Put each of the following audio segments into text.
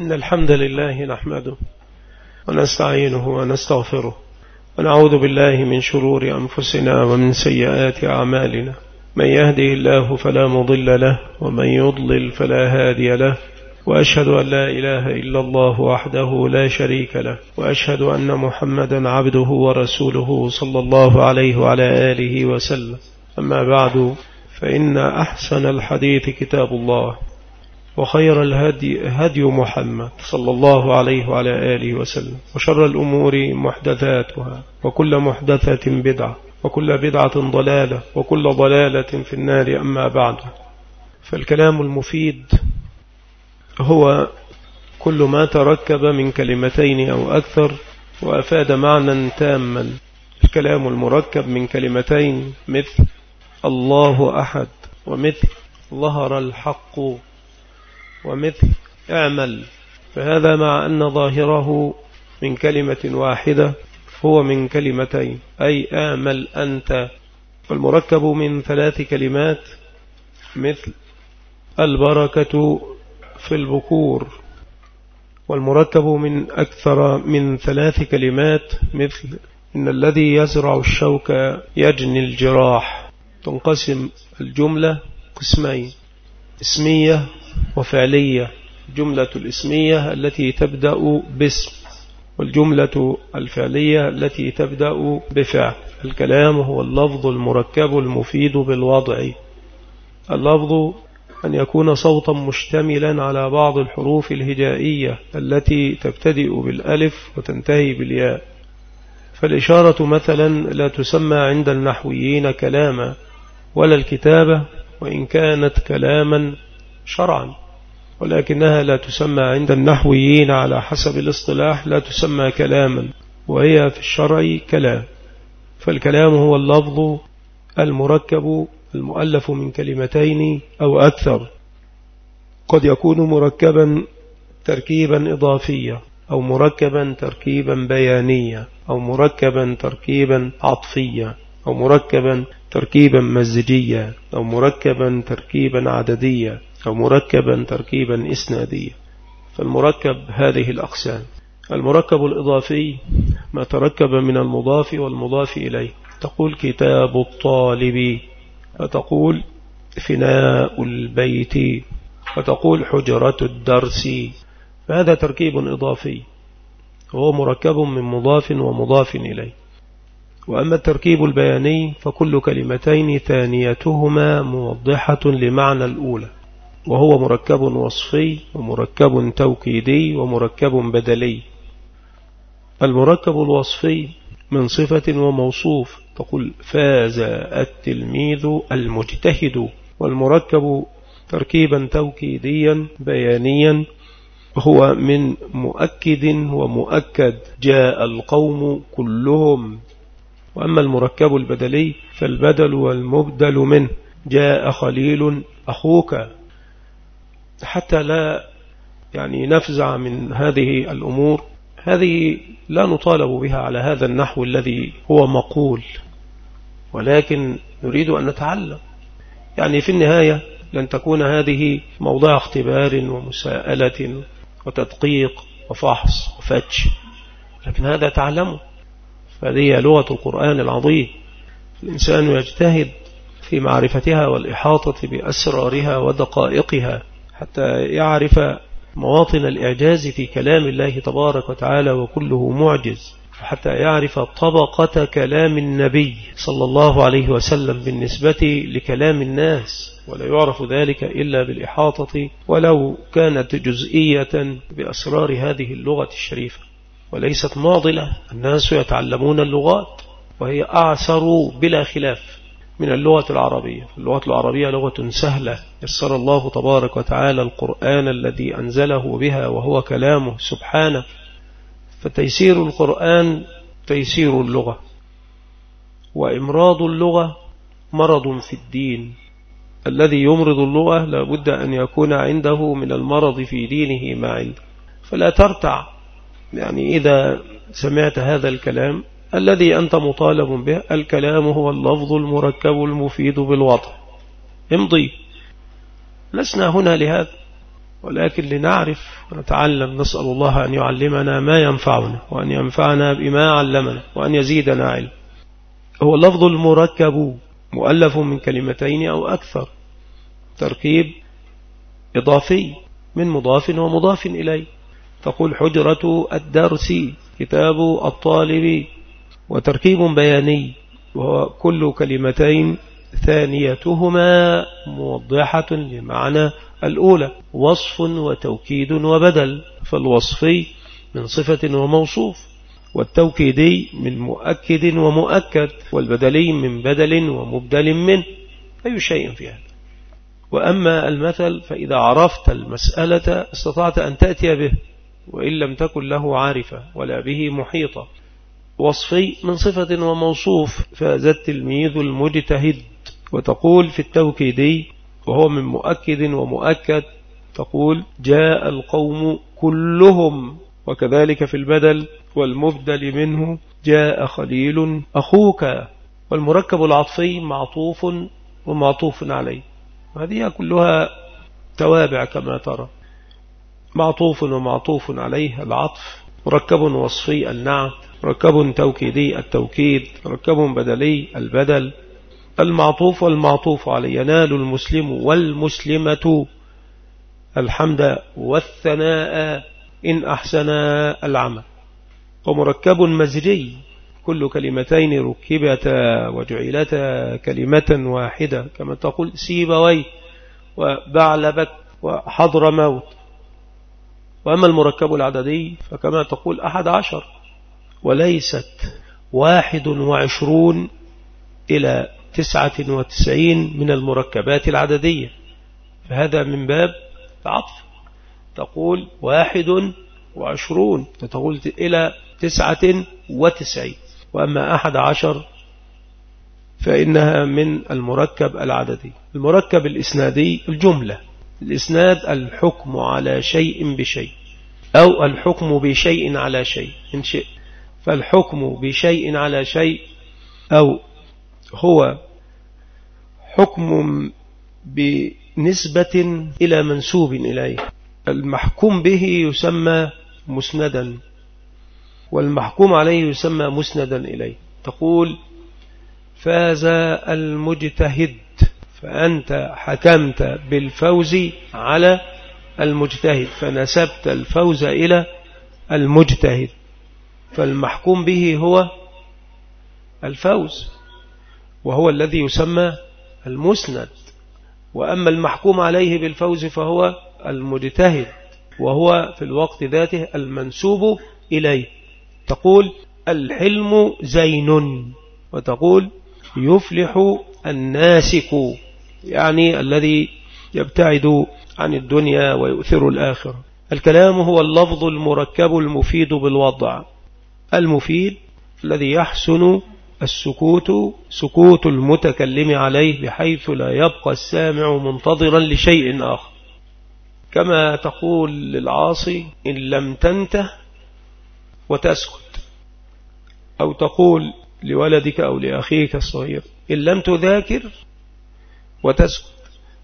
إن الحمد لله نحمده ونستعينه ونستغفره ونعوذ بالله من شرور أنفسنا ومن سيئات أعمالنا. من يهده الله فلا مضل له ومن يضلل فلا هادي له، وأشهد أن لا إله إلا الله وحده لا شريك له، وأشهد أن محمدا عبده ورسوله صلى الله عليه وعلى آله وسلم. أما بعد، فإن أحسن الحديث كتاب الله، وخير الهدي هدي محمد صلى الله عليه وعلى آله وسلم، وشر الأمور محدثاتها، وكل محدثة بدعة، وكل بدعة ضلالة، وكل ضلالة في النار. أما بعد، فالكلام المفيد هو كل ما تركب من كلمتين أو أكثر وأفاد معنى تاما. الكلام المركب من كلمتين مثل الله أحد، ومثل ظهر الحق، ومثل اعمل، فهذا مع أن ظاهره من كلمة واحدة هو من كلمتين، أي اعمل أنت. والمركب من 3 كلمات مثل البركة في البكور. والمركب من أكثر من 3 كلمات مثل إن الذي يزرع الشوك يجني الجراح. تنقسم الجملة قسمين: اسمية وفعلية. جملة الاسمية التي تبدأ باسم، والجملة الفعلية التي تبدأ بفعل. الكلام هو اللفظ المركب المفيد بالوضع. اللفظ أن يكون صوتا مشتملا على بعض الحروف الهجائية التي تبتدئ بالألف وتنتهي بالياء. فالإشارة مثلا لا تسمى عند النحويين كلاما، ولا الكتابة وإن كانت كلاما شرعا، ولكنها لا تسمى عند النحويين على حسب الاصطلاح، لا تسمى كلاما، وهي في الشرع كلام. فالكلام هو اللفظ المركب المؤلف من كلمتين أو أكثر. قد يكون مركبا تركيبا إضافيا، أو مركبا تركيبا بيانيا، أو مركبا تركيبا عطفيا، أو مركبا تركيبا مزجيا، أو مركبا تركيبا عدديا، أو مركبا تركيبا إسناديا. فالمركب هذه الأقسام. المركب الإضافي ما تركب من المضاف والمضاف إليه. تقول كتاب الطالب، فتقول فناء البيت، فتقول حجرة الدرس. فهذا تركيب إضافي، وهو مركب من مضاف ومضاف إليه. وأما التركيب البياني فكل كلمتين ثانيتهما موضحة لمعنى الأولى، وهو مركب وصفي، ومركب توكيدي، ومركب بدلي. المركب الوصفي من صفة وموصوف، تقول فاز التلميذ المجتهد. والمركب تركيبا توكيديا بيانيا هو من مؤكد ومؤكد، جاء القوم كلهم. وأما المركب البدلي فالبدل والمبدل منه، جاء خليل أخوك. حتى لا نفزع من هذه الأمور، هذه لا نطالب بها على هذا النحو الذي هو مقول، ولكن نريد أن نتعلم. في النهاية لن تكون هذه موضع اختبار ومساءلة وتدقيق وفحص وفتش، لكن هذا تعلمه. فهذه لغة القرآن العظيم. الإنسان يجتهد في معرفتها والإحاطة بأسرارها ودقائقها حتى يعرف مواطن الإعجاز في كلام الله تبارك وتعالى، وكله معجز، وحتى يعرف طبقة كلام النبي صلى الله عليه وسلم بالنسبة لكلام الناس، ولا يعرف ذلك إلا بالإحاطة ولو كانت جزئية بأسرار هذه اللغة الشريفة. وليست معضلة، الناس يتعلمون اللغات، وهي أعسر بلا خلاف من اللغة العربية. اللغة العربية لغة سهلة، يسر الله تبارك وتعالى القرآن الذي أنزله بها وهو كلامه سبحانه. فتيسير القرآن تيسير اللغة، وإمراض اللغة مرض في الدين. الذي يمرض اللغة لابد أن يكون عنده من المرض في دينه ما عنده. فلا ترتع إذا سمعت هذا الكلام الذي أنت مطالب به. الكلام هو اللفظ المركب المفيد بالوضع. امضي، لسنا هنا لهذا. ولكن لنعرف ونتعلم، نسأل الله أن يعلمنا ما ينفعنا وأن ينفعنا بما علمنا وأن يزيدنا علم. هو اللفظ المركب مؤلف من كلمتين أو أكثر، تركيب إضافي من مضاف ومضاف إليه. تقول حجرة الدرس، كتاب الطالب، وتركيب بياني وهو كل كلمتين ثانيتهما موضحة لمعنى الأولى، وصف وتوكيد وبدل. فالوصفي من صفة وموصوف، والتوكيدي من مؤكد ومؤكد، والبدلي من بدل ومبدل منه، أي شيء في هذا. وأما المثل فإذا عرفت المسألة استطعت أن تأتي به، وإن لم تكن له عارفة ولا به محيطة. وصفي من صفة وموصوف، فذا التلميذ المجتهد. وتقول في التوكيدي وهو من مؤكد ومؤكد، تقول جاء القوم كلهم. وكذلك في البدل والمبدل منه جاء خليل أخوك. والمركب العطفي معطوف ومعطوف عليه، هذه كلها توابع كما ترى. معطوف ومعطوف عليه العطف، مركب وصفي النعت، مركب توكيدي التوكيد، مركب بدلي البدل. المعطوف والمعطوف عليه ينال المسلم والمسلمة الحمد والثناء إن أحسن العمل. ومركب مزجي، كل كلمتين ركبتا وجعلتا كلمة واحدة، كما تقول سيبوي وبعلبك وحضر موت. وأما المركب العددي فكما تقول 11، وليست 21 إلى 99 من المركبات العددية، فهذا من باب العطف. تقول 21 تقول إلى 99. وأما 11 فإنها من المركب العددي. المركب الإسنادي الجملة، الإسناد الحكم على شيء بشيء، أو الحكم بشيء على شيء إن شئ. فالحكم بشيء على شيء أو هو حكم بنسبة إلى منسوب إليه. المحكوم به يسمى مسندا، والمحكوم عليه يسمى مسندا إليه. تقول فاز المجتهد، فأنت حكمت بالفوز على المجتهد، فنسبت الفوز إلى المجتهد، فالمحكوم به هو الفوز، وهو الذي يسمى المسند. وأما المحكوم عليه بالفوز فهو المجتهد، وهو في الوقت ذاته المنسوب إليه. تقول الحلم زين، وتقول يفلح الناسك، يعني الذي يبتعد عن الدنيا ويؤثر الآخرة. الكلام هو اللفظ المركب المفيد بالوضع، المفيد الذي يحسن السكوت، سكوت المتكلم عليه، بحيث لا يبقى السامع منتظرا لشيء آخر. كما تقول للعاصي إن لم تنته وتسكت، أو تقول لولدك أو لأخيك الصغير إن لم تذاكر وتسكت،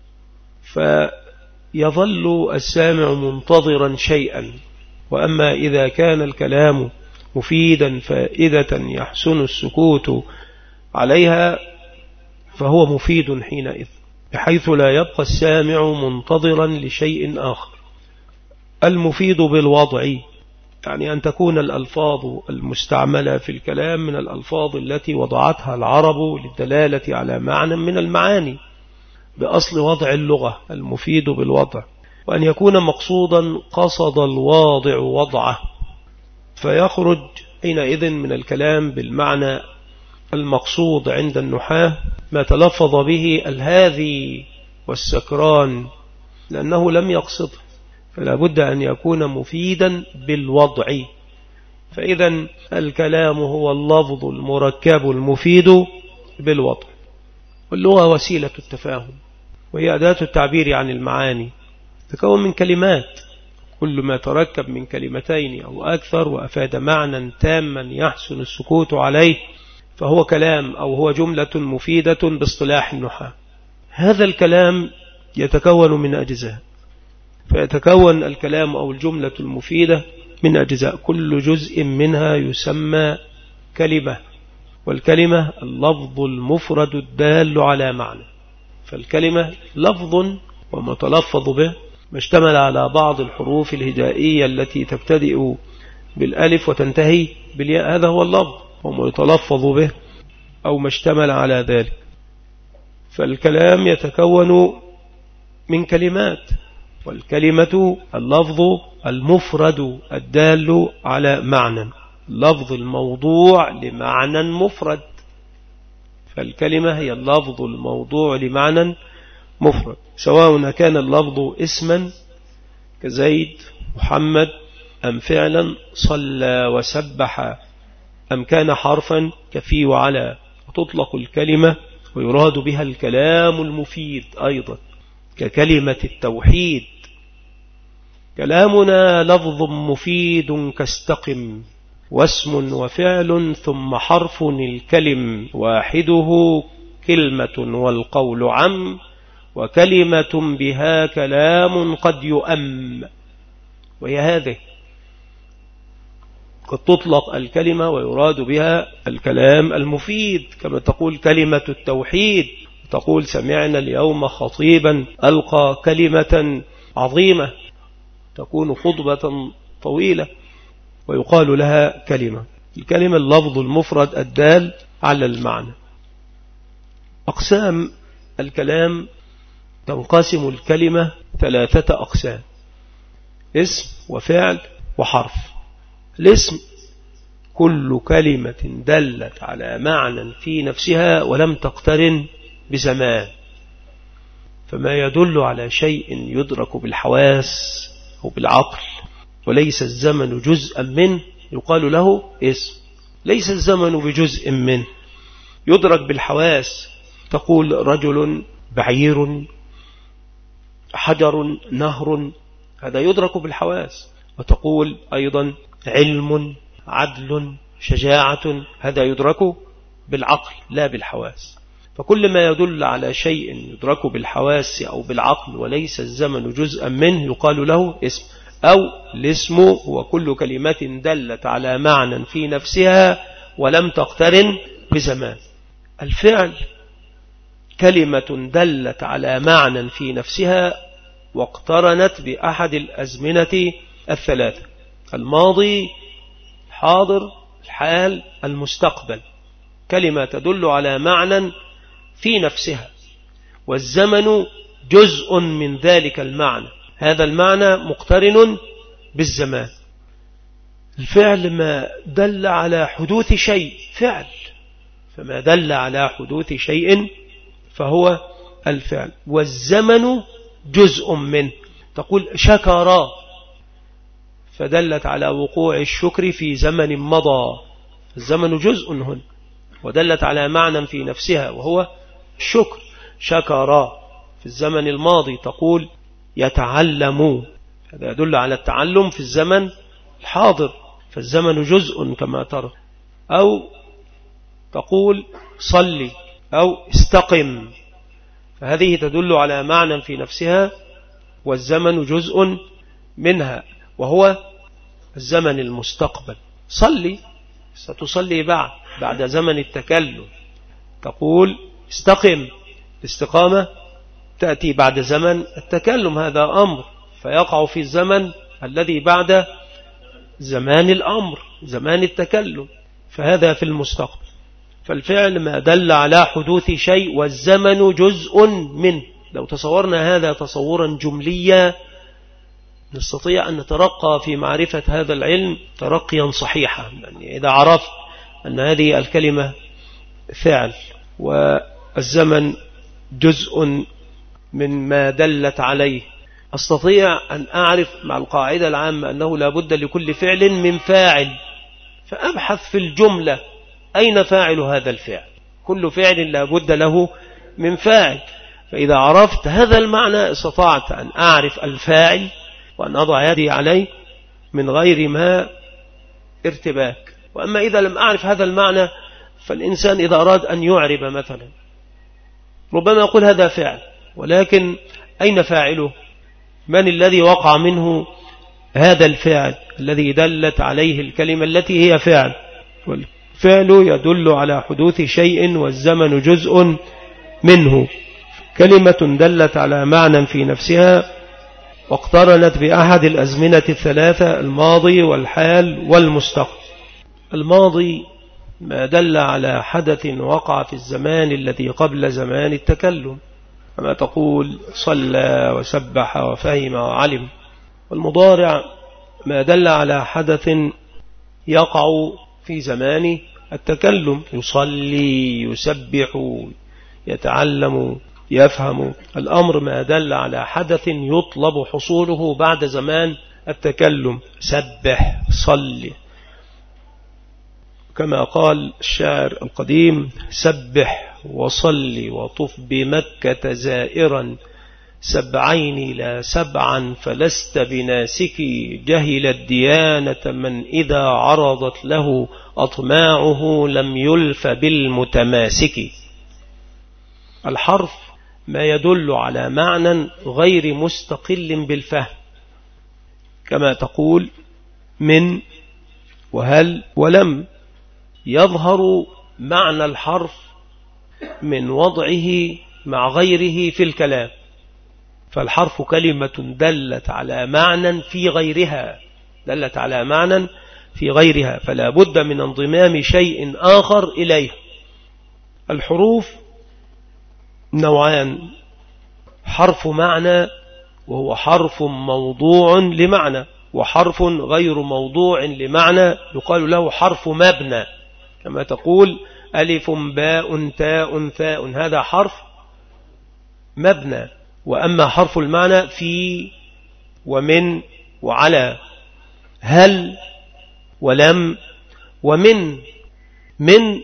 فيظل السامع منتظرا شيئا. وأما إذا كان الكلام مفيدا فائدة يحسن السكوت عليها فهو مفيد حينئذ، بحيث لا يبقى السامع منتظرا لشيء آخر. المفيد بالوضع يعني أن تكون الألفاظ المستعملة في الكلام من الألفاظ التي وضعتها العرب للدلالة على معنى من المعاني بأصل وضع اللغة، المفيد بالوضع. وأن يكون مقصودا قصد الواضع وضعه، فيخرج حينئذ من الكلام بالمعنى المقصود عند النحاة ما تلفظ به الهاذي والسكران، لأنه لم يقصد، فلا بد أن يكون مفيدا بالوضع. فإذا الكلام هو اللفظ المركب المفيد بالوضع. واللغة وسيلة التفاهم، وهي أداة التعبير عن المعاني، تكون من كلمات، كل ما تركب من كلمتين أو أكثر وأفاد معنى تاما يحسن السكوت عليه فهو كلام، أو هو جملة مفيدة باصطلاح النحاة. هذا الكلام يتكون من أجزاء، فيتكون الكلام أو الجملة المفيدة من أجزاء، كل جزء منها يسمى كلمة، والكلمة اللفظ المفرد الدال على معنى. فالكلمة لفظ ومتلفظ به، ما اشتمل على بعض الحروف الهجائية التي تبتدئ بالألف وتنتهي بالياء، هذا هو اللفظ وما يتلفظ به أو ما اشتمل على ذلك. فالكلام يتكون من كلمات، والكلمة اللفظ المفرد الدال على معنى، اللفظ الموضوع لمعنى مفرد. فالكلمة هي اللفظ الموضوع لمعنى مفرد، سواء كان اللفظ اسما كزيد محمد، أم فعلا صلى وسبح، أم كان حرفا كفي وعلى. وتطلق الكلمة ويراد بها الكلام المفيد أيضا، ككلمة التوحيد. كلامنا لفظ مفيد كاستقم، واسم وفعل ثم حرف الكلم، واحده كلمة والقول عم، وكلمة بها كلام قد يؤم. وهي هذه قد تطلق الكلمة ويراد بها الكلام المفيد، كما تقول كلمة التوحيد، تقول سمعنا اليوم خطيبا ألقى كلمة عظيمة، تكون خطبة طويلة ويقال لها كلمة. الكلمة اللفظ المفرد الدال على المعنى. أقسام الكلام: تنقسم الكلمة 3 أقسام: اسم وفعل وحرف. الاسم كل كلمة دلت على معنى في نفسها ولم تقترن بزمان، فما يدل على شيء يدرك بالحواس أو بالعقل وليس الزمن جزءا منه يقال له اسم. ليس الزمن بجزء منه، يدرك بالحواس. تقول رجل، بعير، حجر، نهر، هذا يدرك بالحواس. وتقول أيضا علم، عدل، شجاعة، هذا يدرك بالعقل لا بالحواس. فكل ما يدل على شيء يدرك بالحواس أو بالعقل وليس الزمن جزءا منه يقال له اسم. أو الاسم هو كل كلمة دلت على معنى في نفسها ولم تقترن بزمان. الفعل كلمة دلت على معنى في نفسها واقترنت بأحد الأزمنة 3: الماضي، الحاضر، الحال، المستقبل. كلمة تدل على معنى في نفسها، والزمن جزء من ذلك المعنى، هذا المعنى مقترن بالزمان. الفعل ما دل على حدوث شيء فعل، فما دل على حدوث شيء فهو الفعل، والزمن جزء منه. تقول شكر، فدلت على وقوع الشكر في زمن مضى، الزمن جزء هنا، ودلت على معنى في نفسها وهو الشكر. شكر في الزمن الماضي. تقول يتعلم، هذا يدل على التعلم في الزمن الحاضر، فالزمن جزء كما ترى. أو تقول صلي أو استقم، فهذه تدل على معنى في نفسها والزمن جزء منها وهو الزمن المستقبل. صلي، ستصلي بعد زمن التكلم. تقول استقم، الاستقامة تأتي بعد زمن التكلم، هذا أمر فيقع في الزمن الذي بعد زمان الأمر، زمان التكلم، فهذا في المستقبل. فالفعل ما دل على حدوث شيء والزمن جزء منه. لو تصورنا هذا تصورا جمليا نستطيع أن نترقى في معرفة هذا العلم ترقيا صحيحا. يعني إذا عرفت أن هذه الكلمة فعل والزمن جزء من ما دلت عليه، أستطيع أن أعرف مع القاعدة العامة أنه لا بد لكل فعل من فاعل، فأبحث في الجملة أين فاعل هذا الفعل. كل فعل لا بد له من فاعل، فإذا عرفت هذا المعنى استطعت أن أعرف الفاعل وأن أضع يدي عليه من غير ما ارتباك. وأما إذا لم أعرف هذا المعنى، فالإنسان إذا أراد أن يعرب مثلا ربما يقول هذا فعل، ولكن أين فاعله؟ من الذي وقع منه هذا الفعل الذي دلت عليه الكلمة التي هي فعل، والفعل يدل على حدوث شيء والزمن جزء منه. كلمة دلت على معنى في نفسها واقترنت بأحد الأزمنة الثلاثة، الماضي والحال والمستقبل. الماضي ما دل على حدث وقع في الزمان الذي قبل زمان التكلم، كما تقول صلى وسبح وفهم وعلم. والمضارع ما دل على حدث يقع في زمان التكلم، يصلي، يسبح، يتعلم، يفهم. الأمر ما دل على حدث يطلب حصوله بعد زمان التكلم، سبح، صلي، كما قال الشاعر القديم: سبح وصلي وطف بمكة زائرا، سبعين لا سبعا فلست بناسكي، جهل الديانة من إذا عرضت له أطماعه لم يلف بالمتماسك. الحرف ما يدل على معنى غير مستقل بالفهم، كما تقول من وهل ولم. يظهر معنى الحرف من وضعه مع غيره في الكلام، فالحرف كلمة دلت على معنى في غيرها، دلت على معنى في غيرها، فلا بد من انضمام شيء آخر إليه. الحروف نوعان: حرف معنى وهو حرف موضوع لمعنى، وحرف غير موضوع لمعنى يقال له حرف مبنى، كما تقول ألف باء تاء ثاء، هذا حرف مبنى. وأما حرف المعنى في ومن وعلى، هل ولم ومن. من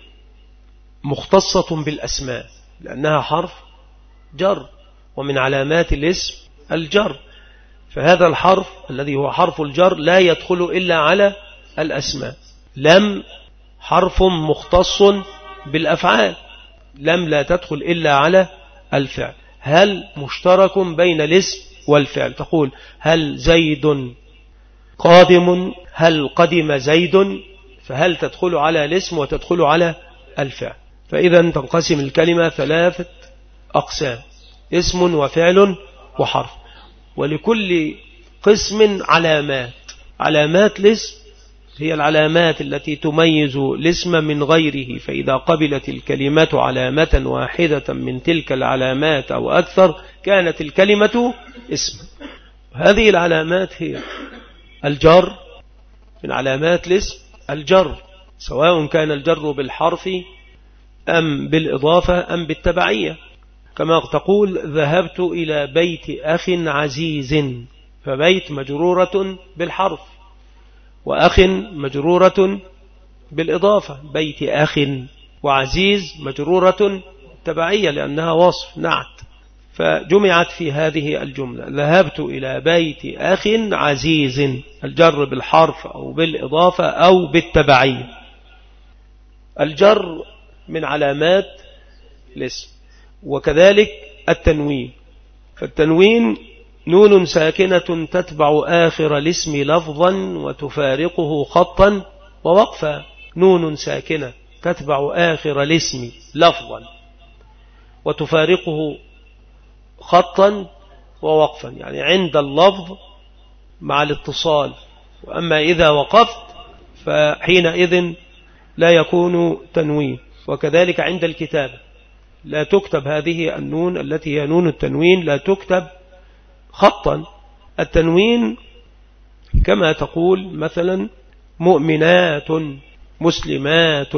مختصة بالأسماء لأنها حرف جر، ومن علامات الاسم الجر، فهذا الحرف الذي هو حرف الجر لا يدخل إلا على الأسماء. لم حرف مختص بالأفعال، لم لا تدخل إلا على الفعل. هل مشترك بين الاسم والفعل، تقول هل زيد قادم، هل قدم زيد، فهل تدخل على الاسم وتدخل على الفعل. فإذا تنقسم الكلمة ثلاثة أقسام: اسم وفعل وحرف، ولكل قسم علامات. علامات الاسم هي العلامات التي تميز الاسم من غيره، فإذا قبلت الكلمة علامة واحدة من تلك العلامات أو أكثر كانت الكلمة اسم. هذه العلامات هي الجر، من علامات الاسم الجر، سواء كان الجر بالحرف أم بالإضافة أم بالتبعية، كما تقول ذهبت إلى بيت أخ عزيز، فبيت مجرورة بالحرف، وأخ مجرورة بالإضافة، بيت أخ، وعزيز مجرورة تبعية لأنها وصف نعت، فجمعت في هذه الجملة: ذهبت إلى بيت أخ عزيز، الجر بالحرف أو بالإضافة أو بالتبعية. الجر من علامات الاسم، وكذلك التنوين. فالتنوين نون ساكنة تتبع آخر الاسم لفظا وتفارقه خطا ووقفا. نون ساكنة تتبع آخر الاسم لفظا وتفارقه خطا ووقفا، يعني عند اللفظ مع الاتصال، وأما إذا وقفت فحينئذ لا يكون تنوين. وكذلك عند الكتابة لا تكتب هذه النون التي هي نون التنوين، لا تكتب خطا. التنوين كما تقول مثلا مؤمنات، مسلمات،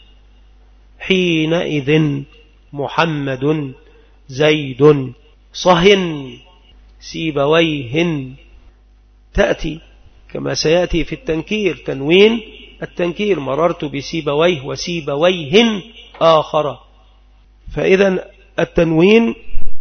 حينئذ، محمد، زيد، صهن، سيبويهن، تأتي كما سيأتي في التنكير، تنوين التنكير، مررت بسيبويه وسيبويهن آخر. فإذا التنوين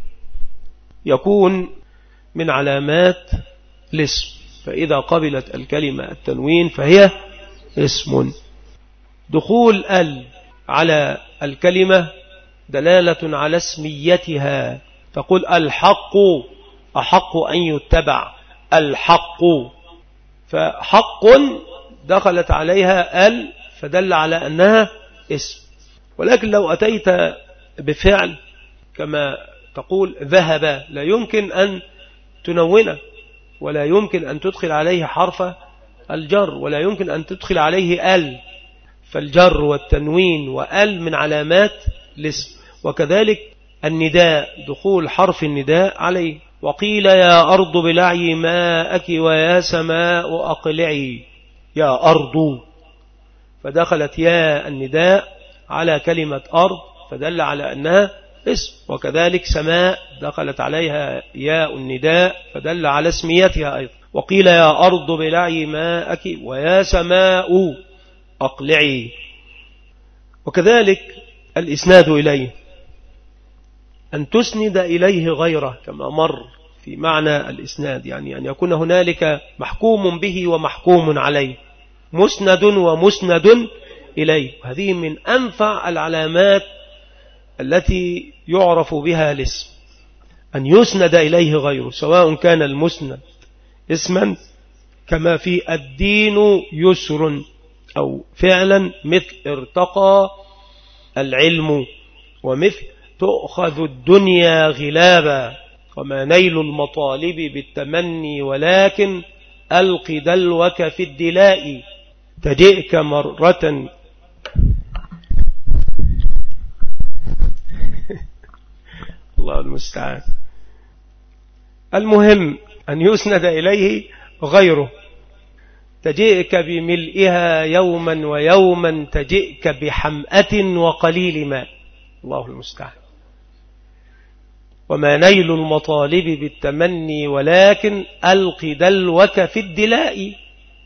يكون من علامات الاسم، فإذا قبلت الكلمة التنوين فهي اسم. دخول ال على الكلمة دلالة على اسميتها، تقول الحق أحق أن يتبع الحق، فحق دخلت عليها ال فدل على أنها اسم. ولكن لو أتيت بفعل كما تقول ذهب لا يمكن أن تنونه، ولا يمكن أن تدخل عليه حرف الجر، ولا يمكن أن تدخل عليه ال، فالجر والتنوين وال من علامات الاسم. وكذلك النداء دخول حرف النداء عليه. وقيل يا أرض بلعي ماءك ويا سماء أقلعي، يا أرض، فدخلت يا النداء على كلمة أرض فدل على أنها اسم. وكذلك سماء دخلت عليها ياء النداء فدل على اسميتها أيضا. وقيل يا أرض بلعي ماءك ويا سماء أقلعي. وكذلك الإسناد إليه، أن تسند إليه غيره كما مر في معنى الإسناد، يعني أن يكون هنالك محكوم به ومحكوم عليه، مسند ومسند إليه. هذه من أنفع العلامات التي يعرف بها الاسم، أن يسند إليه غيره، سواء كان المسند اسما كما في الدين يسر، أو فعلا مثل ارتقى العلم، ومثل تؤخذ الدنيا غلابا، وما نيل المطالب بالتمني ولكن ألق دلوك في الدلاء، تجئك مرة الله المستعان. المهم أن يسند إليه غيره، تجئك بملئها يوما ويوما تجئك بحمأة وقليل ماء، الله المستعان. وما نيل المطالب بالتمني ولكن ألق دلوك في الدلاء،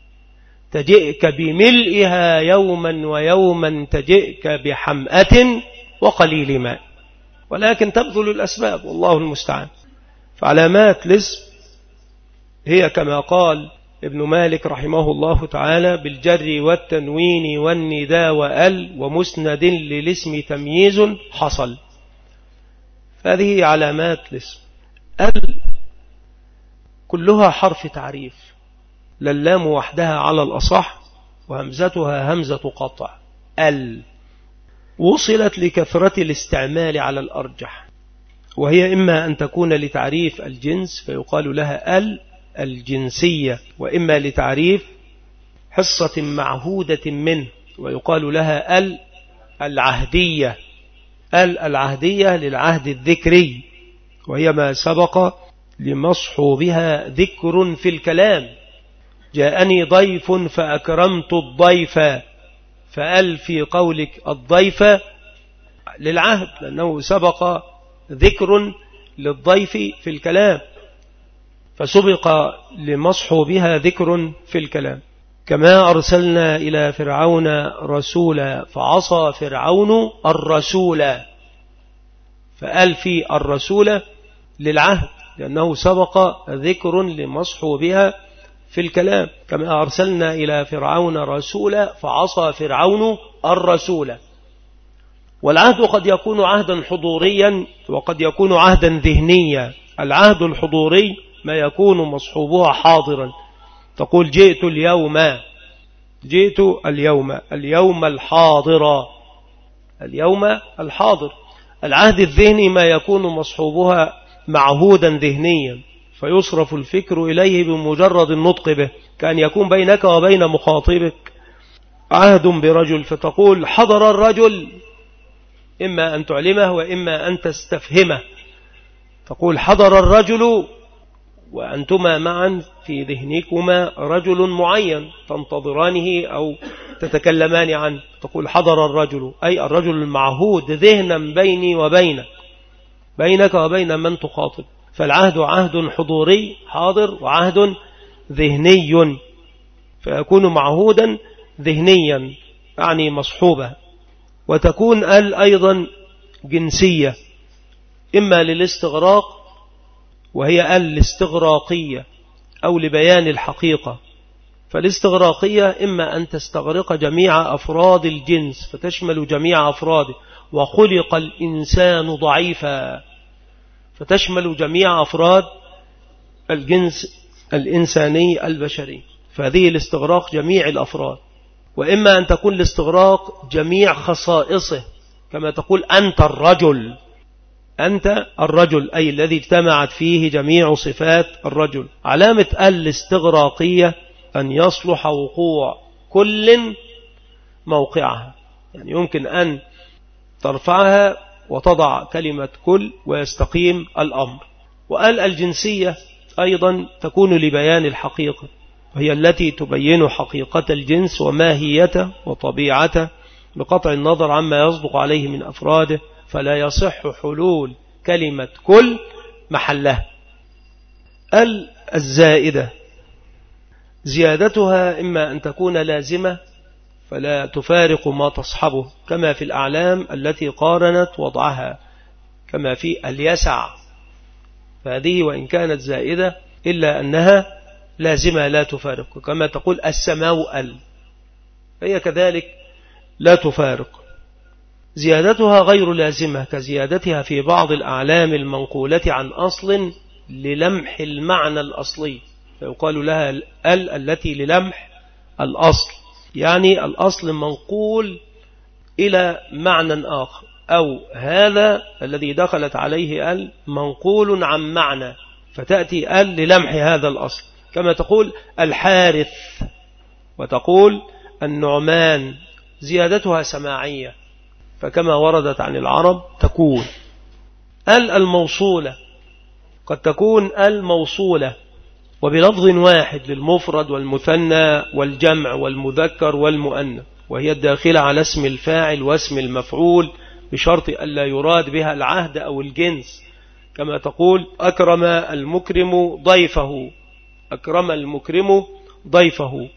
تجئك بملئها يوما ويوما تجئك بحمأة وقليل ماء، ولكن تبذل الأسباب والله المستعان. فعلامات الاسم هي كما قال ابن مالك رحمه الله تعالى بالجر والتنوين والنداء وأل ومسند للاسم تمييز حصل. هذه علامات الاسم. ال كلها حرف تعريف، للام وحدها على الأصح، وهمزتها همزة قطع. ال وصلت لكثرة الاستعمال على الأرجح، وهي إما أن تكون لتعريف الجنس فيقال لها ال الجنسية، وإما لتعريف حصة معهودة منه ويقال لها ال العهدية. ال العهدية للعهد الذكري، وهي ما سبق لمصحوبها ذكر في الكلام. جاءني ضيف فأكرمت الضيف، فأل في قولك الضيف للعهد، لأنه سبق ذكر للضيف في الكلام، فسبق لمصحوبها ذكر في الكلام. كما أرسلنا إلى فرعون رسولا فعصى فرعون الرسول، فأل في الرسول للعهد لأنه سبق ذكر لمصحوبها في الكلام. كما أرسلنا إلى فرعون رسولا فعصى فرعون الرسول. والعهد قد يكون عهدا حضوريا وقد يكون عهدا ذهنيا. العهد الحضوري ما يكون مصحوبها حاضرا، تقول جئت اليوم، جئت اليوم، اليوم الحاضر، اليوم الحاضر. العهد الذهني ما يكون مصحوبها معهودا ذهنيا فيصرف الفكر إليه بمجرد النطق به، كأن يكون بينك وبين مخاطبك عهد برجل فتقول حضر الرجل، إما أن تعلمه وإما أن تستفهمه. تقول حضر الرجل وأنتما معا في ذهنكما رجل معين تنتظرانه أو تتكلمان عنه، تقول حضر الرجل أي الرجل المعهود ذهنا بيني وبينك، بينك وبين من تخاطب. فالعهد عهد حضوري حاضر وعهد ذهني، فيكون معهودا ذهنيا يعني مصحوبة. وتكون ال أيضا جنسية، إما للاستغراق وهي ال الاستغراقية أو لبيان الحقيقة. فالاستغراقية إما أن تستغرق جميع أفراد الجنس فتشمل جميع أفراده، وخلق الإنسان ضعيفا فتشمل جميع أفراد الجنس الإنساني البشري، فهذه الاستغراق جميع الأفراد، وإما أن تكون الاستغراق جميع خصائصه، كما تقول أنت الرجل، أنت الرجل أي الذي اجتمعت فيه جميع صفات الرجل. علامة الاستغراقية أن يصلح وقوع كل موقعها، يعني يمكن أن ترفعها وتضع كلمة كل ويستقيم الأمر. وقال الجنسية أيضا تكون لبيان الحقيقة، وهي التي تبين حقيقة الجنس وماهيته وطبيعته بقطع النظر عما يصدق عليه من أفراده، فلا يصح حلول كلمة كل محلها. الزائدة زيادتها إما أن تكون لازمة فلا تفارق ما تصحبه، كما في الأعلام التي قارنت وضعها، كما في اليسع، فهذه وإن كانت زائدة إلا أنها لازمة لا تفارق، كما تقول السماء هي كذلك لا تفارق. زيادتها غير لازمة كزيادتها في بعض الأعلام المنقولة عن أصل للمح المعنى الأصلي، فيقال لها التي للمح الأصل، يعني الأصل منقول إلى معنى آخر، أو هذا الذي دخلت عليه منقول عن معنى، فتأتي للمح هذا الأصل، كما تقول الحارث وتقول النعمان، زيادتها سماعية، فكما وردت عن العرب تكون. الموصولة قد تكون الموصولة وبلفظ واحد للمفرد والمثنى والجمع والمذكر والمؤنث، وهي الداخلة على اسم الفاعل واسم المفعول بشرط ألا يراد بها العهد أو الجنس، كما تقول أكرم المكرم ضيفه، أكرم المكرم ضيفه،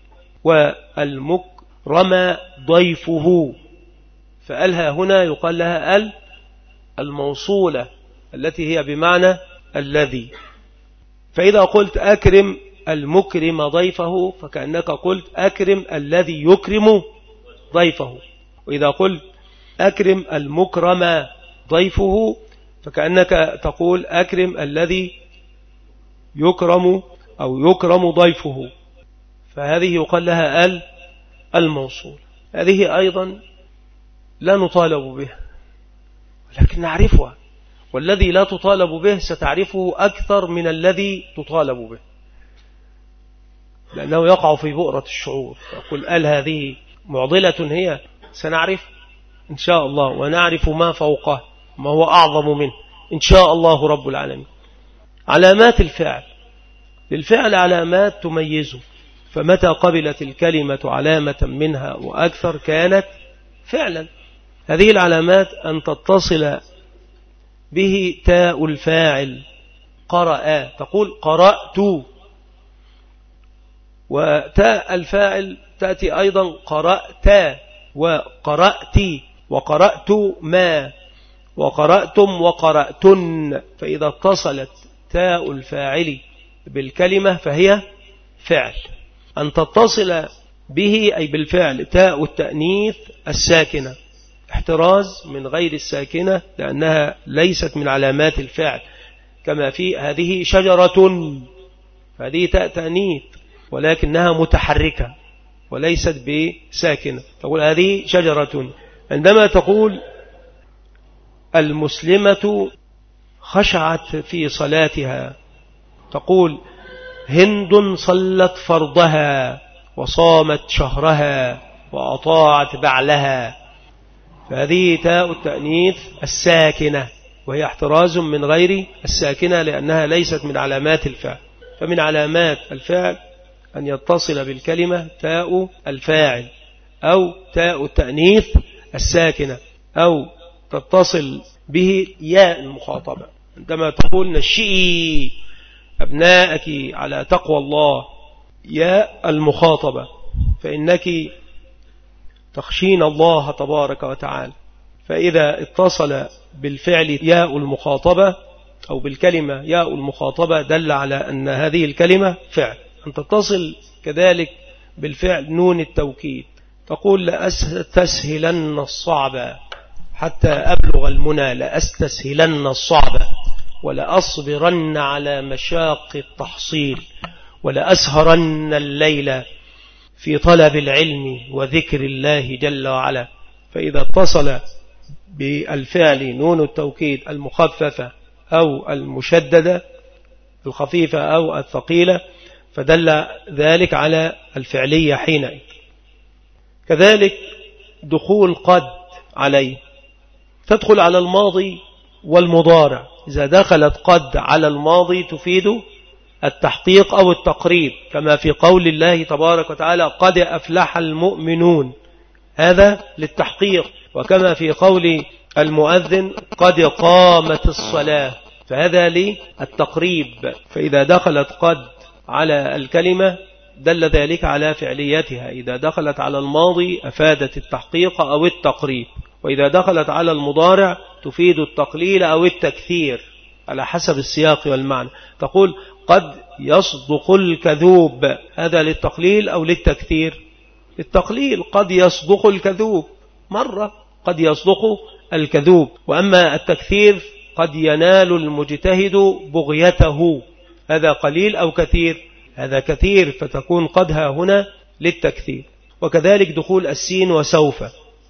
والمكرم ضيفه، فألها هنا يقال لها الموصولة التي هي بمعنى الذي. فإذا قلت أكرم المكرم ضيفه فكأنك قلت أكرم الذي يكرم ضيفه، وإذا قلت أكرم المكرم ضيفه فكأنك تقول أكرم الذي يكرم أو يكرم ضيفه، فهذه يقال لها الموصول. هذه أيضا لا نطالب به لكن نعرفها، والذي لا تطالب به ستعرفه أكثر من الذي تطالب به، لأنه يقع في بؤرة الشعور. يقول هذه معضلة هي، سنعرف إن شاء الله، ونعرف ما فوقه ما هو أعظم منه إن شاء الله رب العالمين. علامات الفعل، للفعل علامات تميزه، فمتى قبلت الكلمة علامة منها وأكثر كانت فعلا. هذه العلامات أن تتصل به تاء الفاعل، قرأ تقول قرأت، وتاء الفاعل تأتي أيضا قرأت وقرأت وقرأت ما وقرأتم وقرأتن، فإذا اتصلت تاء الفاعل بالكلمة فهي فعل. أن تتصل به أي بالفعل تاء التأنيث الساكنة، احتراز من غير الساكنة لأنها ليست من علامات الفعل، كما في هذه شجرة، هذه تاء تأنيث ولكنها متحركة وليست بساكنة، تقول هذه شجرة. عندما تقول المسلمة خشعت في صلاتها، تقول هند صلت فرضها وصامت شهرها وأطاعت بعلها، فهذه تاء التأنيث الساكنة وهي احتراز من غير الساكنة لأنها ليست من علامات الفعل. فمن علامات الفعل أن يتصل بالكلمة تاء الفاعل أو تاء التأنيث الساكنة، أو تتصل به ياء المخاطبة، عندما تقول نشئي أبناءك على تقوى الله، ياء المخاطبة، فإنك تخشين الله تبارك وتعالى. فإذا اتصل بالفعل ياء المخاطبة أو بالكلمة ياء المخاطبة دل على أن هذه الكلمة فعل. أن تتصل كذلك بالفعل نون التوكيد، تقول لأستسهلن الصعب حتى أبلغ المنى، لأستسهلن الصعب ولأصبرن على مشاق التحصيل ولأسهرن الليل في طلب العلم وذكر الله جل وعلا. فإذا اتصل بالفعل نون التوكيد المخففة أو المشددة الخفيفة أو الثقيلة فدل ذلك على الفعلية حينئذ. كذلك دخول قد عليه تدخل على الماضي والمضارع. إذا دخلت قد على الماضي تفيد التحقيق أو التقريب، كما في قول الله تبارك وتعالى قد أفلح المؤمنون، هذا للتحقيق. وكما في قول المؤذن قد قامت الصلاة، فهذا للتقريب. فإذا دخلت قد على الكلمة دل ذلك على فعليتها. إذا دخلت على الماضي أفادت التحقيق أو التقريب، وإذا دخلت على المضارع تفيد التقليل أو التكثير على حسب السياق والمعنى. تقول قد يصدق الكذوب، هذا للتقليل أو للتكثير؟ التقليل، قد يصدق الكذوب مرة، قد يصدق الكذوب. وأما التكثير قد ينال المجتهد بغيته، هذا قليل أو كثير؟ هذا كثير، فتكون قدها هنا للتكثير. وكذلك دخول السين وسوف،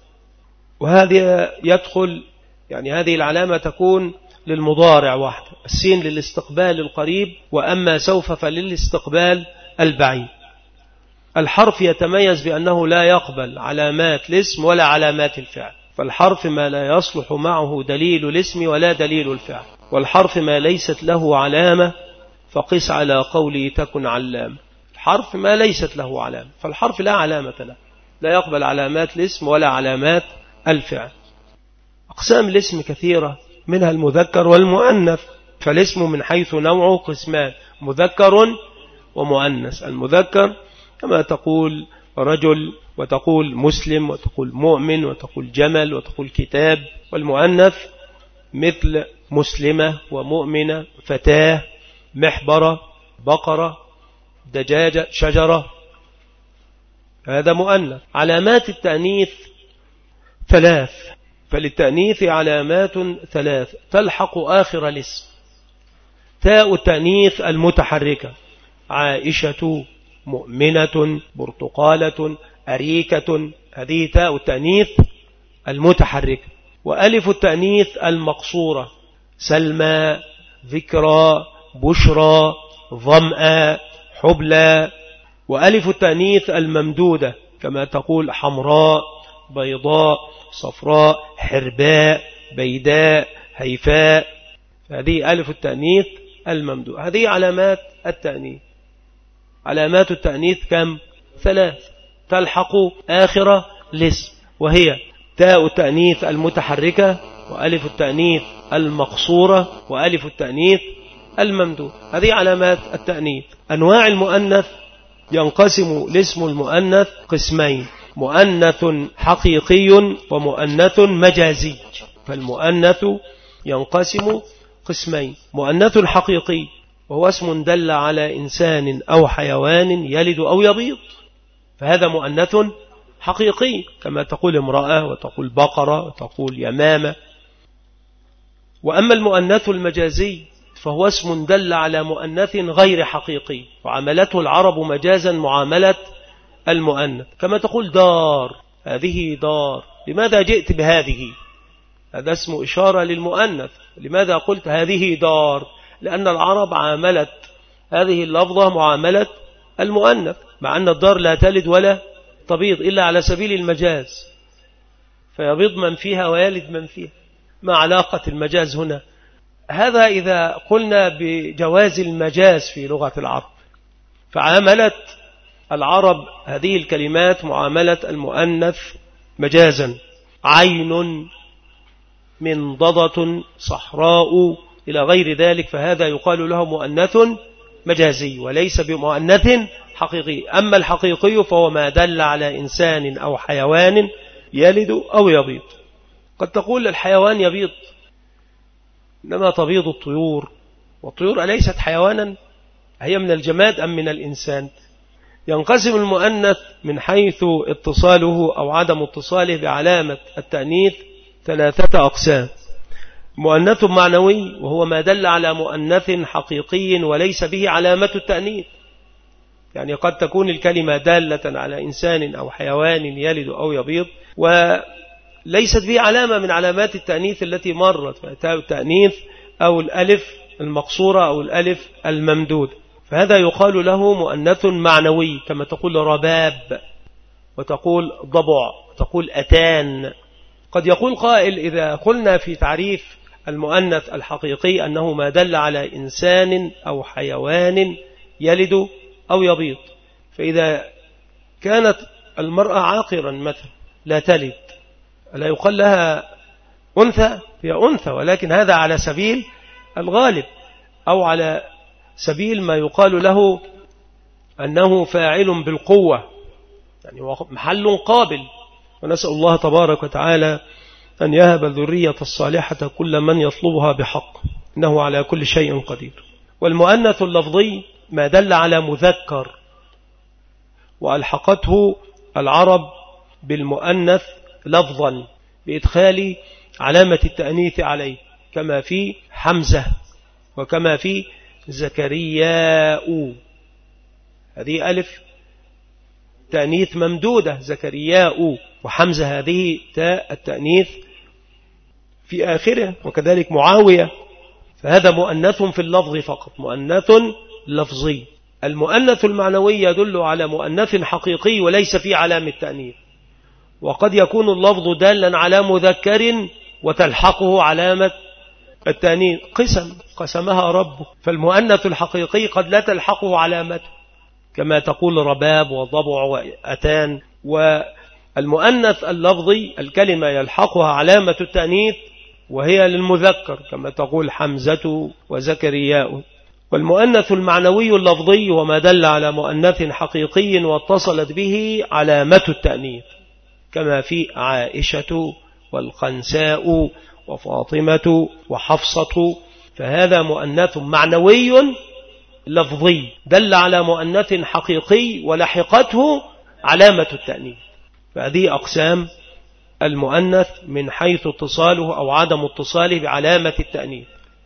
وهذا يدخل يعني هذه العلامة تكون للمضارع وحده، السين للاستقبال القريب، وأما سوف فللاستقبال البعيد. الحرف يتميز بأنه لا يقبل علامات الاسم ولا علامات الفعل، فالحرف ما لا يصلح معه دليل الاسم ولا دليل الفعل، والحرف ما ليست له علامة فقس على قوله تكن علام. الحرف ما ليست له علامة، فالحرف لا علامة له، لا يقبل علامات الاسم ولا علامات الفعل. أقسام الاسم كثيرة، منها المذكر والمؤنث. فالاسم من حيث نوعه قسمان، مذكر ومؤنث. المذكر كما تقول رجل، وتقول مسلم، وتقول مؤمن، وتقول جمل، وتقول كتاب. والمؤنث مثل مسلمة ومؤمنة، فتاة، محبرة، بقرة، دجاجة، شجرة، هذا مؤنث. علامات التأنيث ثلاث، فللتأنيث علامات ثلاث تلحق آخر الاسم. تاء التأنيث المتحركة، عائشة، مؤمنة، برتقالة، أريكة، هذه تاء التأنيث المتحركة. وألف التأنيث المقصورة، سلمى، ذكرى، بشرى، ظمأ، حبلى. وألف التأنيث الممدودة كما تقول حمراء، بيضاء، صفراء، حرباء، بيداء، هيفاء، هذه ألف التأنيث الممدود. هذه علامات التأنيث. علامات التأنيث كم؟ ثلاث تلحق آخر الاسم، وهي تاء التأنيث المتحركة، وألف التأنيث المقصورة، وألف التأنيث الممدود. هذه علامات التأنيث. أنواع المؤنث ينقسم الاسم المؤنث قسمين، مؤنث حقيقي ومؤنث مجازي. فالمؤنث ينقسم قسمين، مؤنث حقيقي وهو اسم دل على إنسان أو حيوان يلد أو يبيض، فهذا مؤنث حقيقي، كما تقول امرأة، وتقول بقرة، وتقول يمامة. وأما المؤنث المجازي فهو اسم دل على مؤنث غير حقيقي، وعملته العرب مجازا معاملة المؤنث، كما تقول دار، هذه دار، لماذا جئت بهذه؟ هذا اسم إشارة للمؤنث. لماذا قلت هذه دار؟ لأن العرب عاملت هذه اللفظة معاملة المؤنث، مع أن الدار لا تلد ولا تبيض إلا على سبيل المجاز، فيبيض من فيها ويلد من فيها. ما علاقة المجاز هنا؟ هذا إذا قلنا بجواز المجاز في لغة العرب. فعاملت العرب هذه الكلمات معاملة المؤنث مجازا، عين، منضدة، صحراء، إلى غير ذلك، فهذا يقال له مؤنث مجازي وليس بمؤنث حقيقي. أما الحقيقي فهو ما دل على إنسان أو حيوان يلد أو يبيض. قد تقول الحيوان يبيض، إنما تبيض الطيور، والطيور أليست حيوانا؟ هي من الجماد أم من الإنسان؟ ينقسم المؤنث من حيث اتصاله أو عدم اتصاله بعلامة التأنيث ثلاثة أقسام. مؤنث معنوي وهو ما دل على مؤنث حقيقي وليس به علامة التأنيث. يعني قد تكون الكلمة دالة على إنسان أو حيوان يلد أو يبيض وليست به علامة من علامات التأنيث التي مرت، فأتاه التأنيث أو الألف المقصورة أو الألف الممدود، فهذا يقال له مؤنث معنوي، كما تقول رباب وتقول ضبع وتقول أتان. قد يقول قائل إذا قلنا في تعريف المؤنث الحقيقي أنه ما دل على إنسان أو حيوان يلد أو يبيض، فإذا كانت المرأة عاقرا مثلا لا تلد لا يقال لها أنثى؟ هي أنثى، ولكن هذا على سبيل الغالب أو على سبيل ما يقال له أنه فاعل بالقوة، يعني محل قابل. ونسأل الله تبارك وتعالى أن يهب الذرية الصالحة كل من يطلبها بحق، إنه على كل شيء قدير. والمؤنث اللفظي ما دل على مذكر وألحقته العرب بالمؤنث لفظا بإدخال علامة التأنيث عليه، كما في حمزة وكما في زكرياء، هذه ألف تأنيث ممدودة زكرياء، وحمزة هذه تاء التأنيث في آخره، وكذلك معاوية، فهذا مؤنث في اللفظ فقط، مؤنث لفظي. المؤنث المعنوي يدل على مؤنث حقيقي وليس فيه علامة تأنيث، وقد يكون اللفظ دالا على مذكر وتلحقه علامة التأنيث، قسمها ربه، فالمؤنث الحقيقي قد لا تلحقه علامته، كما تقول رباب وضبع وأتان. والمؤنث اللفظي الكلمة يلحقها علامة التأنيث وهي للمذكر، كما تقول حمزة وزكرياء. والمؤنث المعنوي اللفظي وما دل على مؤنث حقيقي واتصلت به علامة التأنيث، كما في عائشة والخنساء وفاطمة وحفصة، فهذا مؤنث معنوي لفظي دل على مؤنث حقيقي ولحقته علامة التأنيث. فهذه أقسام المؤنث من حيث اتصاله أو عدم اتصاله بعلامة التأنيث،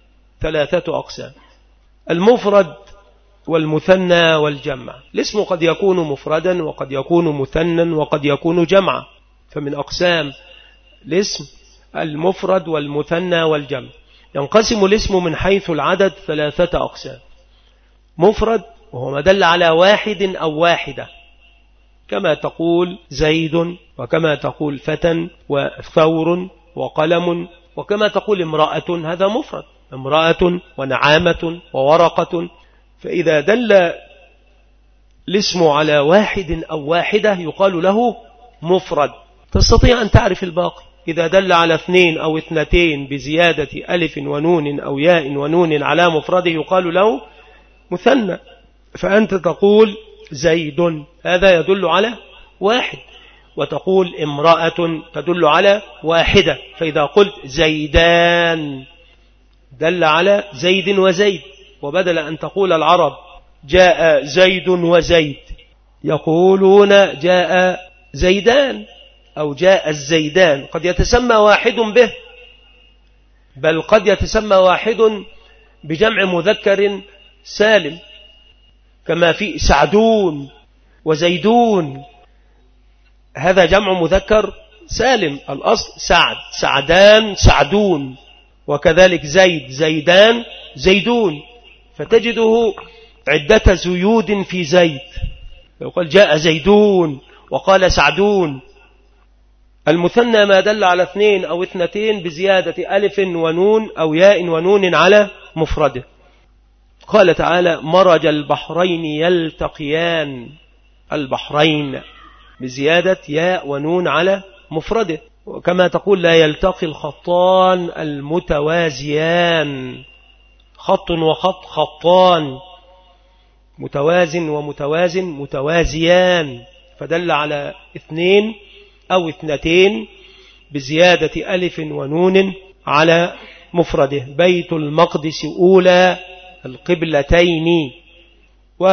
3 أقسام: المفرد والمثنى والجمع. الاسم قد يكون مفردا وقد يكون مثنى وقد يكون جمعا، فمن أقسام الاسم المفرد والمثنى والجمع. ينقسم الاسم من حيث العدد 3 أقسام: مفرد وهو ما دل على واحد أو واحدة، كما تقول زيد وكما تقول فتى وثور وقلم، وكما تقول امرأة، هذا مفرد، امرأة ونعامة وورقة. فإذا دل الاسم على واحد أو واحدة يقال له مفرد، تستطيع أن تعرف الباقي. إذا دل على 2 أو 2 بزيادة ألف ونون أو ياء ونون على مفرده يقال له مثنى. فأنت تقول زيد، هذا يدل على واحد، وتقول امرأة تدل على واحدة. فإذا قلت زيدان دل على زيد وزيد، وبدل أن تقول العرب جاء زيد وزيد يقولون جاء زيدان أو جاء الزيدان. قد يتسمى واحد به، بل قد يتسمى واحد بجمع مذكر سالم، كما في سعدون وزيدون، هذا جمع مذكر سالم، الأصل سعد، سعدان، سعدون، وكذلك زيد، زيدان، زيدون، فتجده عدة زيود في زيد، يقول جاء زيدون وقال سعدون. المثنى ما دل على 2 أو 2 بزيادة ألف ونون أو ياء ونون على مفرده. قال تعالى مرج البحرين يلتقيان، البحرين بزيادة ياء ونون على مفرده. وكما تقول لا يلتقي الخطان المتوازيان، خط وخط، خطان، متوازن ومتوازن، متوازيان، فدل على 2 أو 2 بزيادة ألف ونون على مفرده. بيت المقدس أولى القبلتين.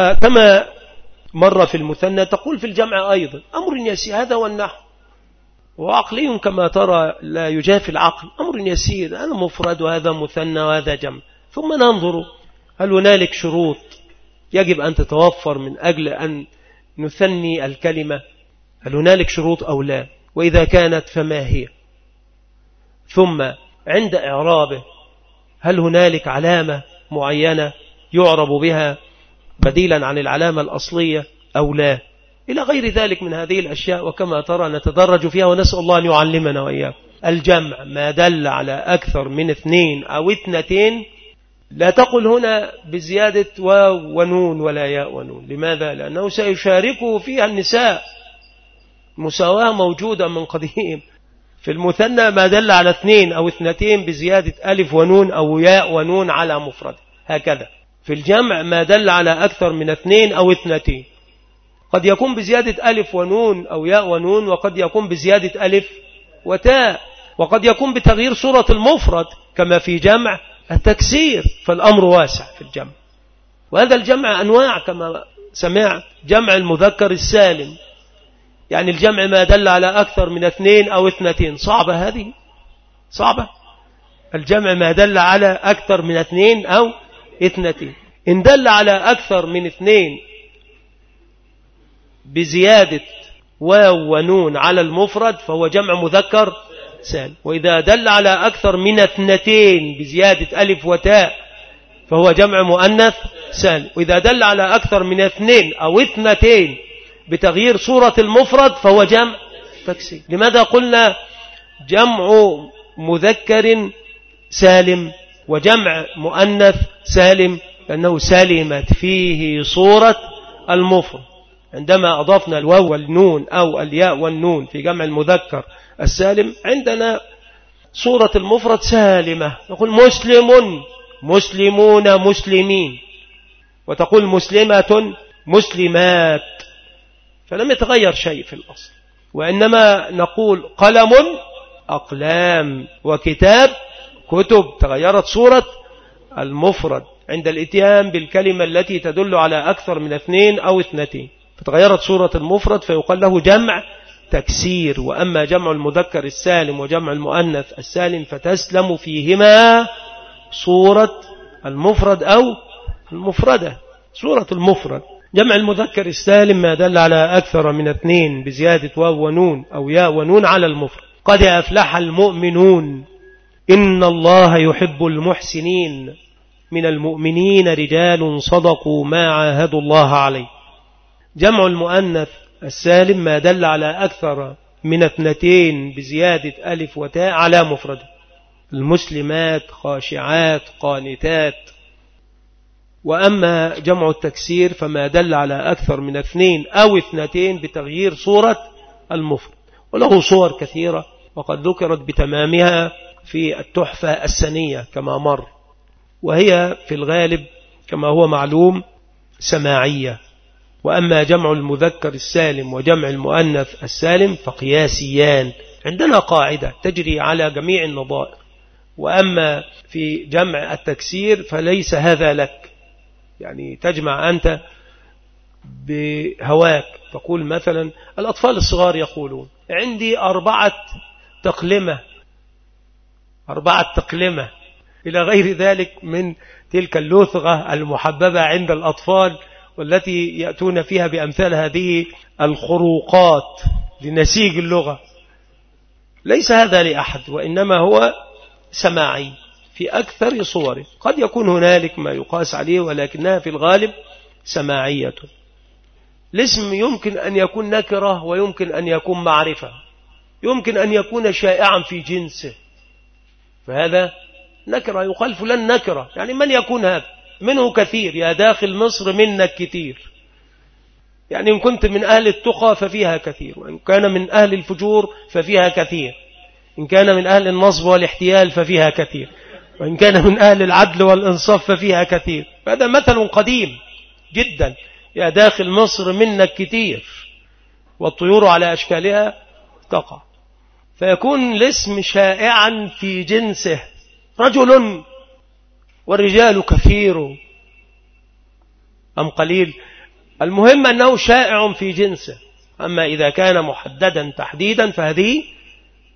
وكما مر في المثنى تقول في الجمع أيضا أمر يسير، هذا والنحو. وعقلي كما ترى لا يجافي العقل، أمر يسير، هذا مفرد وهذا مثنى وهذا جمع. ثم ننظر هل هنالك شروط يجب أن تتوفر من أجل أن نثني الكلمة، هل هنالك شروط أو لا، وإذا كانت فما هي. ثم عند إعرابه هل هنالك علامة معينة يعرب بها بديلا عن العلامة الأصلية أو لا، إلى غير ذلك من هذه الأشياء. وكما ترى نتدرج فيها ونسأل الله أن يعلمنا وإياه. الجمع ما دل على أكثر من 2 أو 2، لا تقل هنا بزيادة واو ونون ولا ياء ونون. لماذا؟ لأنه سيشاركه فيها النساء، مساواة موجودة من قديم. في المثنى ما دل على 2 أو 2 بزيادة ألف ونون أو ياء ونون على مفرد، هكذا. في الجمع ما دل على أكثر من 2 أو 2، قد يكون بزيادة ألف ونون أو ياء ونون، وقد يكون بزيادة ألف وتاء، وقد يكون بتغيير صورة المفرد كما في جمع التكسير. فالأمر واسع في الجمع. وهذا الجمع أنواع كما سمعت. جمع المذكر السالم، يعني الجمع ما دل على أكثر من 2 أو 2. صعبة هذه، صعبة. الجمع ما دل على أكثر من 2 أو 2. إن دل على أكثر من 2 بزيادة واو ونون على المفرد فهو جمع مذكر سالم. وإذا دل على أكثر من 2 بزيادة ألف وتاء فهو جمع مؤنث سالم. وإذا دل على أكثر من 2 أو 2 بتغيير صورة المفرد فهو جمع تكسير. لماذا قلنا جمع مذكر سالم وجمع مؤنث سالم؟ لأنه سلمت فيه صورة المفرد. عندما أضفنا الواو والنون أو الياء والنون في جمع المذكر السالم عندنا صورة المفرد سالمة. نقول مسلم، مسلمون، مسلمين، وتقول مسلمة، مسلمات، فلم يتغير شيء في الأصل. وإنما نقول قلم، أقلام، وكتاب، كتب، تغيرت صورة المفرد عند الاتيان بالكلمة التي تدل على أكثر من 2 أو 2، فتغيرت صورة المفرد فيقال له جمع تكسير. وأما جمع المذكر السالم وجمع المؤنث السالم فتسلم فيهما صورة المفرد أو المفردة. صورة المفرد جمع المذكر السالم ما دل على أكثر من 2 بزيادة واو ونون أو ياء ونون على المفرد. قد أفلح المؤمنون، إن الله يحب المحسنين، من المؤمنين رجال صدقوا ما عاهدوا الله عليه. جمع المؤنث السالم ما دل على أكثر من 2 بزيادة ألف وتاء على مفرده. المسلمات، خاشعات، قانتات. وأما جمع التكسير فما دل على أكثر من 2 أو 2 بتغيير صورة المفرد، وله صور كثيرة وقد ذكرت بتمامها في التحفة السنية كما مر، وهي في الغالب كما هو معلوم سماعية. وأما جمع المذكر السالم وجمع المؤنث السالم فقياسيان. عندنا قاعدة تجري على جميع النظائر. وأما في جمع التكسير فليس هذا لك، يعني تجمع أنت بهواك. تقول مثلا الأطفال الصغار يقولون عندي 4 تقلمة، 4 تقلمة، إلى غير ذلك من تلك اللثغة المحببة عند الأطفال والتي يأتون فيها بأمثال هذه الخروقات لنسيج اللغة. ليس هذا لأحد، وإنما هو سماعي في أكثر صوره. قد يكون هنالك ما يقاس عليه، ولكنها في الغالب سماعية. الاسم يمكن أن يكون نكرة ويمكن أن يكون معرفة، يمكن أن يكون شائعا في جنسه، فهذا نكرة. يقال فلان نكرة، يعني من يكون هذا؟ منه كثير، يا داخل مصر منك كثير. يعني إن كنت من أهل التقى ففيها كثير، وإن كان من أهل الفجور ففيها كثير، إن كان من أهل النصب والاحتيال ففيها كثير، وإن كان من أهل العدل والإنصاف ففيها كثير. هذا مثل قديم جدا، يا داخل مصر منك كثير، والطيور على أشكالها تقع. فيكون الاسم شائعا في جنسه، رجل والرجال كثير أم قليل، المهم أنه شائع في جنسه. أما إذا كان محددا تحديدا فهذه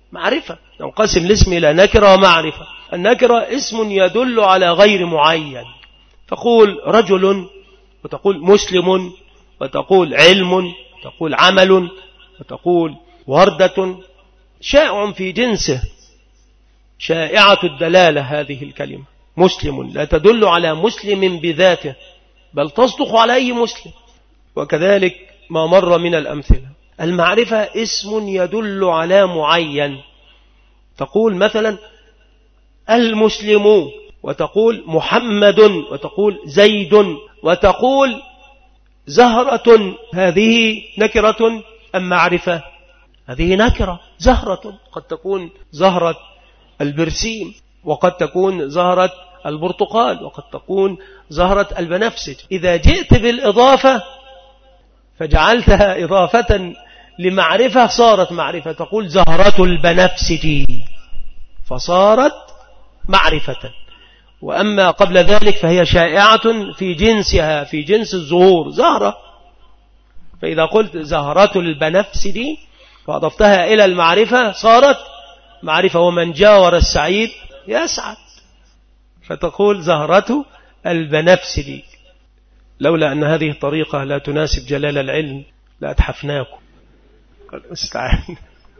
معرفة. ننقسم الاسم إلى نكرة ومعرفة. النكرة اسم يدل على غير معين، تقول رجل، وتقول مسلم، وتقول علم، وتقول عمل، وتقول وردة، شائع في جنسه، شائعة الدلالة. هذه الكلمة مسلم لا تدل على مسلم بذاته، بل تصدق على أي مسلم. وكذلك ما مر من الأمثلة. المعرفة اسم يدل على معين، تقول مثلا المسلم، وتقول محمد، وتقول زيد، وتقول زهرة. هذه نكرة أم معرفة؟ هذه نكرة. زهرة قد تكون زهرة البرسيم، وقد تكون زهرة البرتقال، وقد تكون زهرة البنفسج. إذا جئت بالإضافة فجعلتها إضافة لمعرفة صارت معرفة، تقول زهرة البنفسج فصارت معرفة. وأما قبل ذلك فهي شائعة في جنسها، في جنس الزهور زهرة. فإذا قلت زهرة البنفسج فأضفتها إلى المعرفة صارت معرفة. ومن جاور السعيد يسعد، فتقول زهرة البنفسج. لولا أن هذه الطريقة لا تناسب جلال العلم لأتحفناكم. استعان.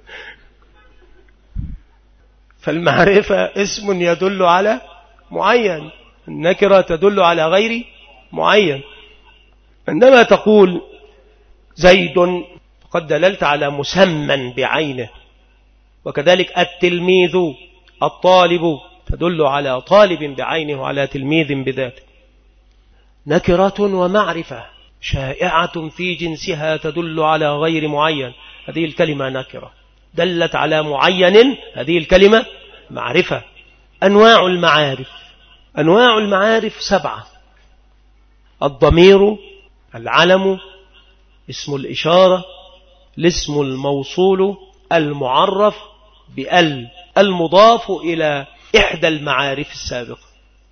فالمعرفة اسم يدل على معين، النكرة تدل على غير معين. عندما تقول زيد فقد دللت على مسمى بعينه، وكذلك التلميذ الطالب تدل على طالب بعينه وعلى تلميذ بذاته. نكرة ومعرفة شائعة في جنسها تدل على غير معين، هذه الكلمة نكرة. دلت على معين، هذه الكلمة معرفة. أنواع المعارف. أنواع المعارف 7: الضمير، العلم، اسم الإشارة، الاسم الموصول، المعرف بأل، المضاف إلى إحدى المعارف السابقة.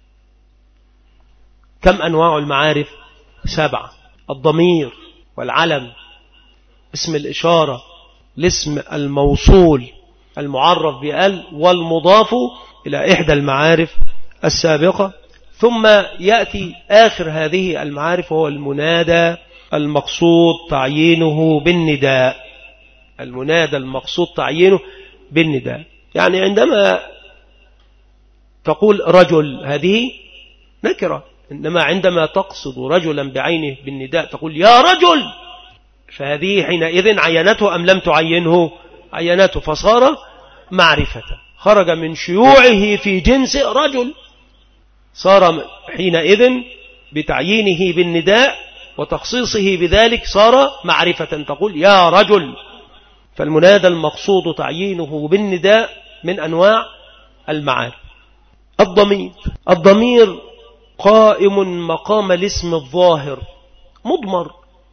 كم أنواع المعارف؟ 7: الضمير، والعلم، اسم الإشارة، الاسم الموصول المعرف بأل، والمضاف إلى إحدى المعارف السابقة. ثم يأتي آخر هذه المعارف وهو المنادى المقصود تعيينه بالنداء. المنادى المقصود تعيينه بالنداء، يعني عندما تقول رجل هذه نكرة، إنما عندما تقصد رجلا بعينه بالنداء تقول يا رجل، فهذه حينئذ عينته أم لم تعينه؟ عينته، فصار معرفة، خرج من شيوعه في جنس رجل، صار حينئذ بتعيينه بالنداء وتخصيصه بذلك صار معرفة، تقول يا رجل. فالمنادى المقصود تعيينه بالنداء من أنواع المعارف. الضمير. الضمير قائم مقام الاسم الظاهر، مضمر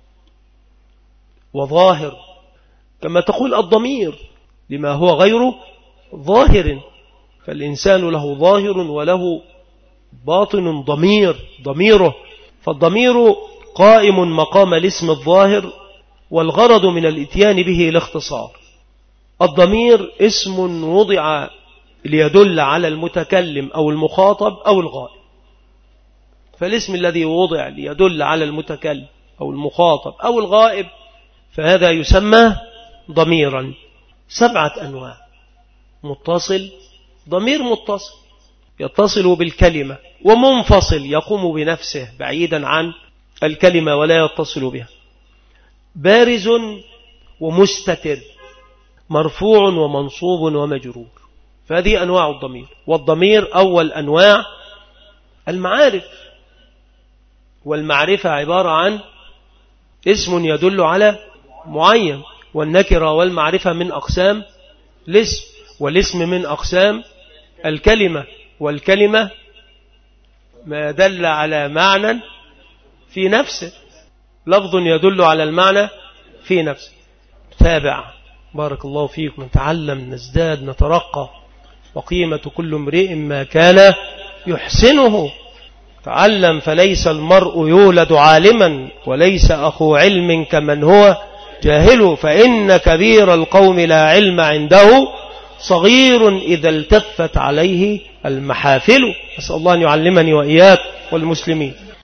وظاهر، كما تقول الضمير لما هو غير ظاهر، فالإنسان له ظاهر وله باطن ضميره. فالضمير قائم مقام الاسم الظاهر، والغرض من الاتيان به الاختصار. الضمير اسم وضع ليدل على المتكلم أو المخاطب أو الغائب. فالاسم الذي وضع ليدل على المتكلم أو المخاطب أو الغائب فهذا يسمى ضميرا. 7 أنواع: متصل، ضمير متصل يتصل بالكلمة، ومنفصل يقوم بنفسه بعيدا عن الكلمة ولا يتصل بها، بارز ومستتر، مرفوع ومنصوب ومجرور. فهذه أنواع الضمير. والضمير أول أنواع المعارف، والمعرفة عبارة عن اسم يدل على معين، والنكرة والمعرفة من أقسام الاسم، والاسم من أقسام الكلمة، والكلمة ما دل على معنى في نفسه، لفظ يدل على المعنى في نفسه. تابع، بارك الله فيكم، نتعلم، نزداد، نترقى، وقيمة كل امرئ ما كان يحسنه. تعلم، فليس المرء يولد عالما، وليس أخو علم كمن هو جاهل، فإن كبير القوم لا علم عنده صغير إذا التفت عليه المحافل. أسأل الله أن يعلمني وإياك والمسلمين.